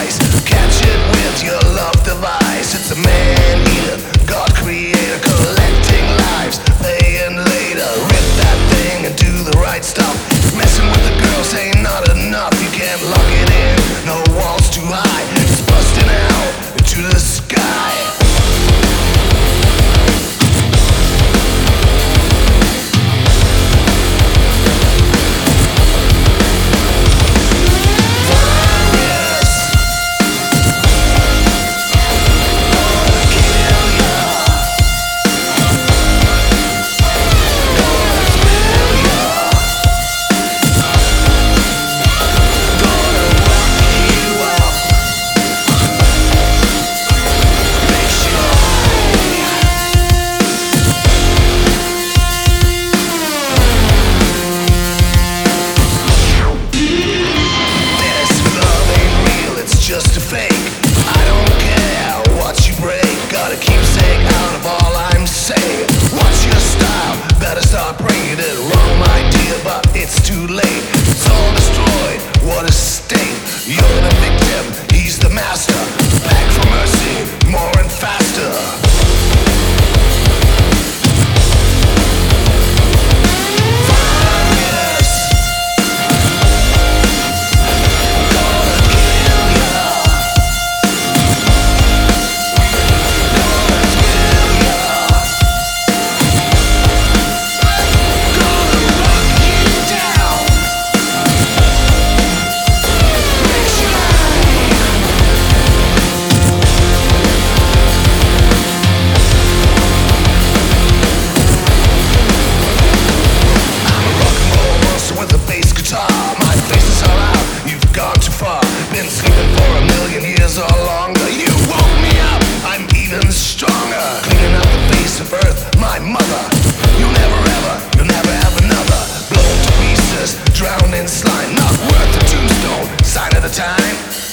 twice. Catch it with your love device. It's a man-eater, God creator, collecting lives, paying later. Rip that thing and do the right stuff. Messing with the girls ain't not enough. You can't lock it in, no walls too high. It's busting out into the sky. Just a fake. I don't care what you break. Got a keepsake out of all I'm saying. What's your style? Better start bringing it. Wrong idea, but it's too late. It's all destroyed. What a state. You're the victim. He's the master. Back for mercy, more and faster. My face is all out, you've gone too far. Been sleeping for 1,000,000 years or longer. You woke me up, I'm even stronger. Cleaning up the face of Earth, my mother. You'll never have another. Blown to pieces, drowned in slime. Not worth a tombstone, sign of the time.